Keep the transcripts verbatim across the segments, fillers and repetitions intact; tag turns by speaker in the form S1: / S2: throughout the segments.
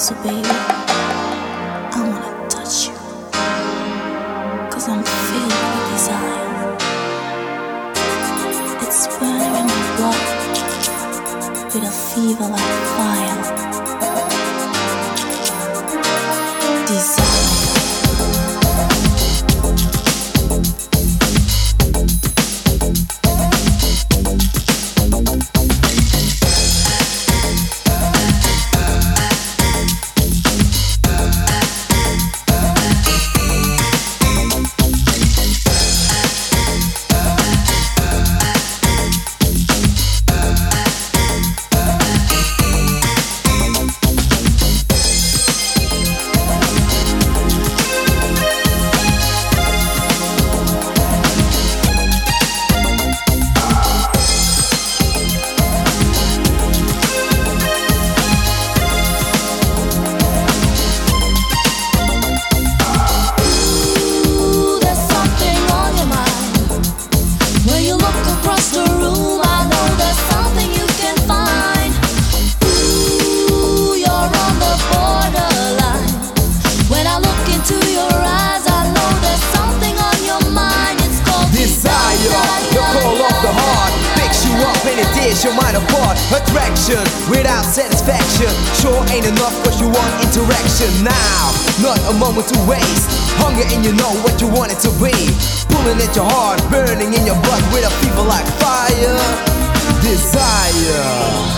S1: So baby, I wanna touch you, cause I'm filled with desire. It's burning in my blood with a fever like fire. Desire.
S2: Your mind apart, attraction without satisfaction sure ain't enough cause you want interaction now, not a moment to waste. Hunger and you know what you want it to be, pulling at your heart, burning in your blood with a fever like fire. Desire.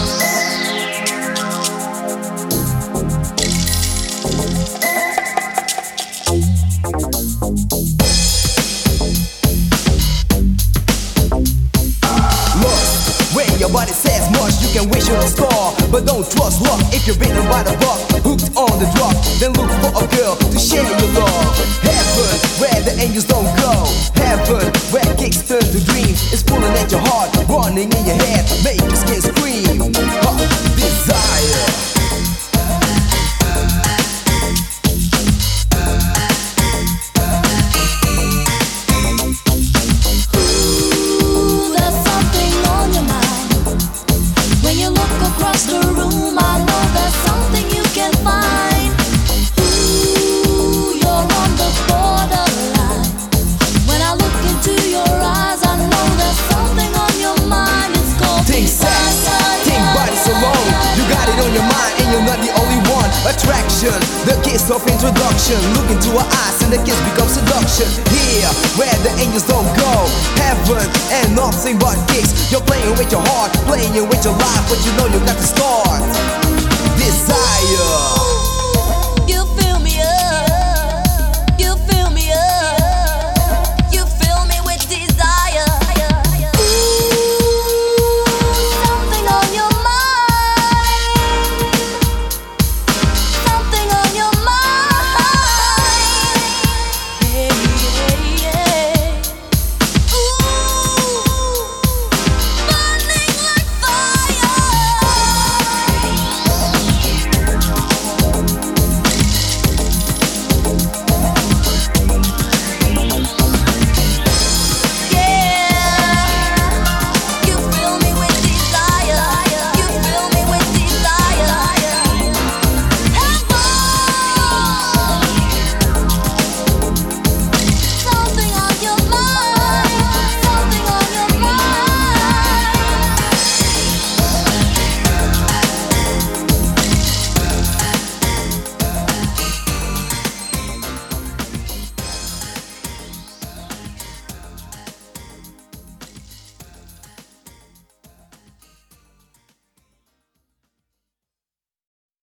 S2: Your body says much, you can wish on a star, but don't trust luck if you're bitten by the buck. Hooked on the drug, then look for a girl to share your love. Heaven, where the angels don't go. Heaven, where kicks turn to dreams. It's pulling at your heart, running in your head, make your skin scream. Huh, desire. Attraction, the kiss of introduction. Look into her eyes and the kiss becomes seduction. Here, where the angels don't go. Heaven and nothing but kicks. You're playing with your heart, playing with your life, but you know you got to start. Desire.